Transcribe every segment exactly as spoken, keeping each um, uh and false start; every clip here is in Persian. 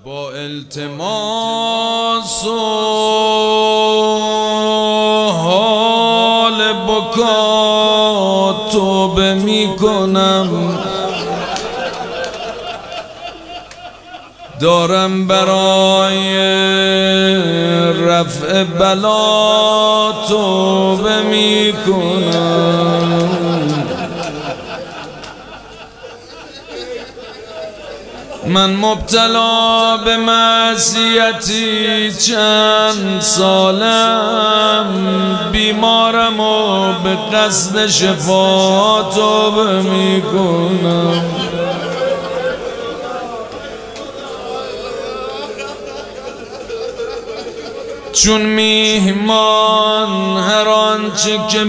با التماس و حال بکا توبه می کنم، دارم برای رفع بلا توبه می کنم. من مبتلا به معصیتی چند سالم، بیمارم و به قصد شفا توبه می کنم. چون میهمان هر آنچه که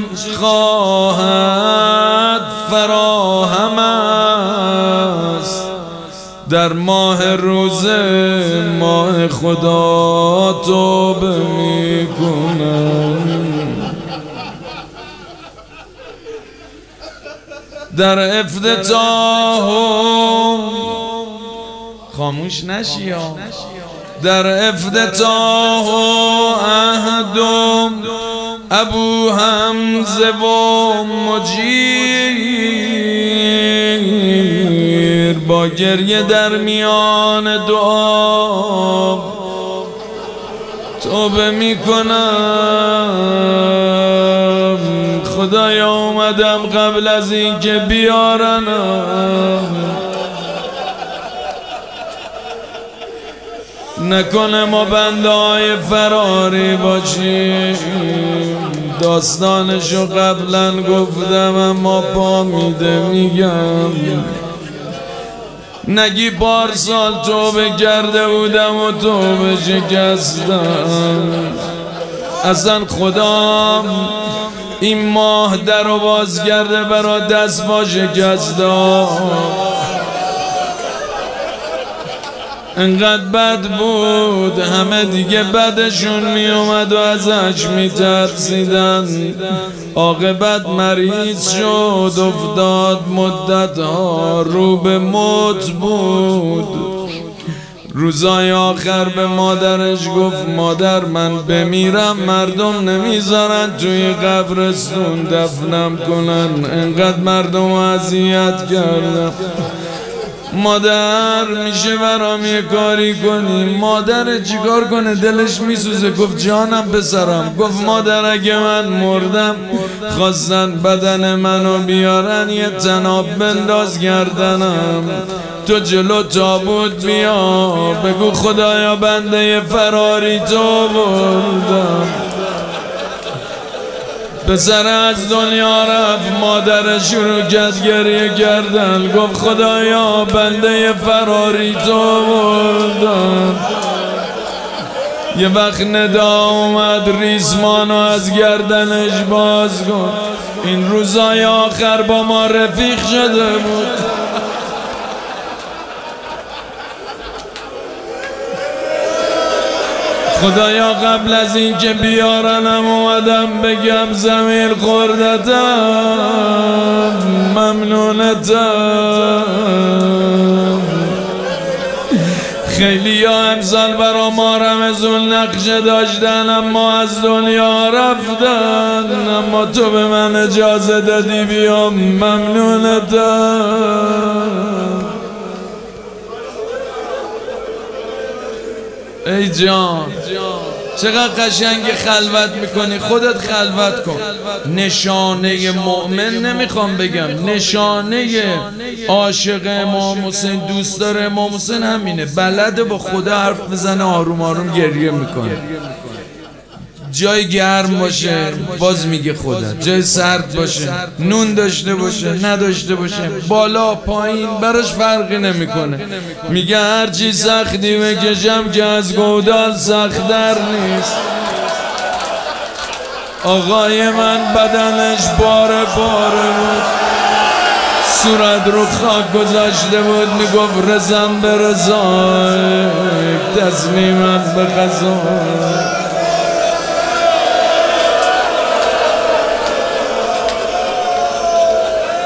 خواهد فراهم است، در ماه روزه ماه خدا توبه می کنم. در افتتاح خاموش نشی ها، در افتتاح عهدم ابو حمزه و مجیر، با گریه در میان دعا توبه می کنم. خدایا اومدم قبل از این که بیارنم، نکنه ما بنده های فراری باشیم. داستانشو قبلا گفتم اما پا میده میگم. نگی پارسال توبه کرده بودم و توبه شکستم. اصلا خدا این ماه در رو باز کرده برا دست با شکستم. انقدر بد بود همه دیگه بدشون می اومد و ازش می ترسیدن. عاقبت مریض شد افتاد مدت ها رو به موت بود. روزای آخر به مادرش گفت مادر من بمیرم مردم نمیذارن توی قبرستون دفنم کنن، انقدر مردم اذیت کردم. مادر میشه برام یه کاری کنی؟ مادر چیکار کنه؟ دلش میسوزه. گفت جانم پسرم. گفت مادر اگه من مردم خواستن بدن منو بیارن یه طناب بنداز گردنم، تو جلو تابوت بیا بگو خدایا بنده فراری تو بردم. پسر از دنیا رفت، مادر شروع کرد گریه کردن. گفت خدایا بنده فراری تو بردم. یه وقت ندا اومد ریسمانو از گردنش باز کن. این روزای آخر با ما رفیق شده بود. خدایا قبل از این که بیارنم اومدم بگم زمین خوردتم ممنونتم. خیلی ها امسال برا ما رمضون نقشه داشتن اما از دنیا رفتن، اما تو به من اجازه دادی بیام ممنونتم. ای جان چقدر قشنگ خلوت میکنی، خودت خلوت کن. نشانه مؤمن نمیخوام بگم، نشانه عاشق امام حسین دوست داره امام حسین همینه، بلده با خدا حرف بزنه، آروم آروم گریه میکنه. جای گرم باشه باز میگه خدا، جای سرد باشه، نون داشته باشه نداشته باشه، بالا پایین براش فرقی نمیکنه. میگه هرچی سختی بکشم که از گودال سخت‌تر نیست. آقای من بدنش باره باره بود، صورت رو خاک گذاشته بود، میگفت رزم به رضای تسلیمت به قضا.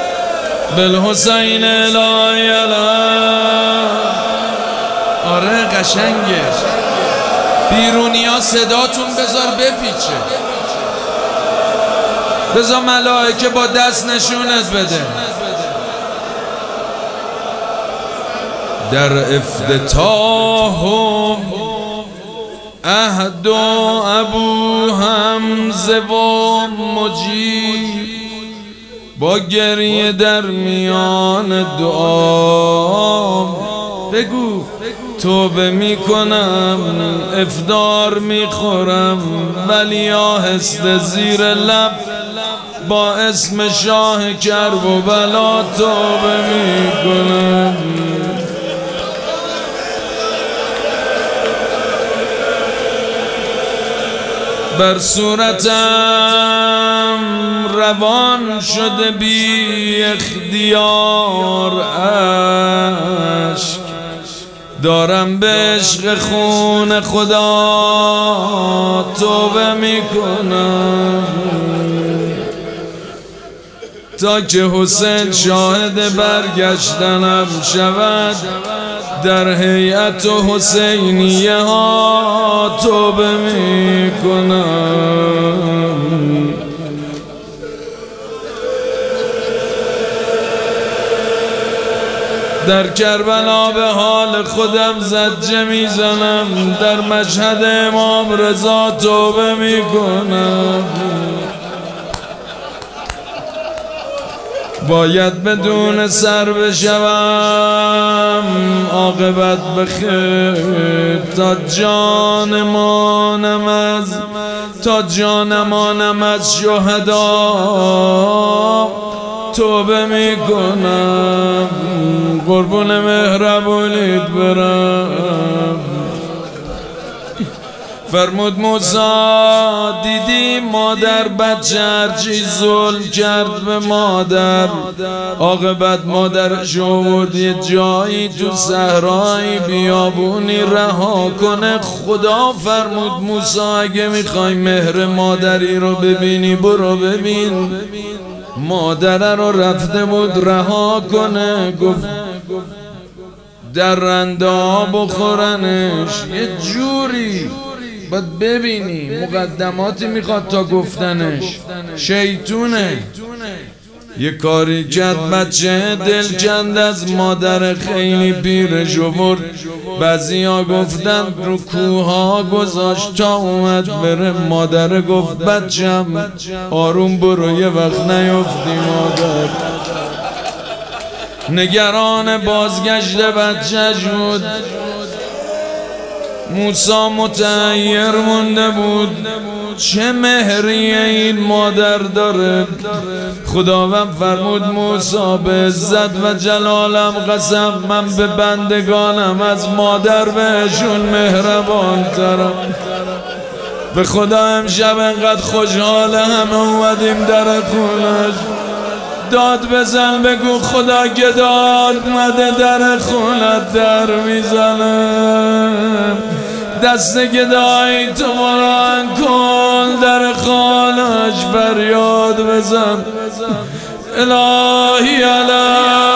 بالحسین لا یلا. آره قشنگه. بیرونی ها صداتون بذار بپیچه، بذار ملائکه با دست نشونت بده. در افتتاح عهد و ابو حمزه و مجید، با گریه در میان دعا بگو توبه میکنم، افطار میخورم، ولی آهسته زیر لب با اسم شاه کرب و بلا توبه میکنم. بر صورتم روان شده بی اختیار اشک، دارم به عشق خون خدا توبه میکنم، تا که حسین شاهد برگشتنم شود. در هیئت حسینیه ها توبه میکنم. در کربلا به حال خودم زجه میزنم، در مشهد امام رضا توبه میکنم. باید بدون سر بشوم عاقبت بخیر، تا جانمانم از تا جانمانم از شهدا توبه میکنم. قربون مهربونیت برم. فرمود موسی دیدی مادر بچه هرچی ظلم کرد به مادر، عاقبت مادرش آورد یه جایی تو صحرایی بیابونی رها کنه. خدا فرمود موسی اگه میخوای مهر مادری رو ببینی برو ببین. مادر رو رفته بود رها کنه، گفت در رنده ها بخورنش. یه جوری باید ببینی مقدماتی میخواد تا گفتنش. شیطونه. یه کاری کرد بچه دلکند از مادر خیلی پیرش آورد. بعضی ها گفتن رو کوها گذاشت تا اومد بره. مادر گفت بچم آروم برو یه وقت نیفتی مادر. نگران بازگشت بچه‌ش بود. موسی متحیر مونده بود چه مهری این مادر داره. خداوند فرمود موسی به عزت و جلالم قسم من به بندگانم از مادر بهشون مهربان ترم. به خدا امشب انقدر خوشحال همه اومدیم در خونش. داد بزن بگو خدا که داد مده در خونت در میزنم. دست گدایی تو مران کن در خانش فریاد بزن. الهی الهی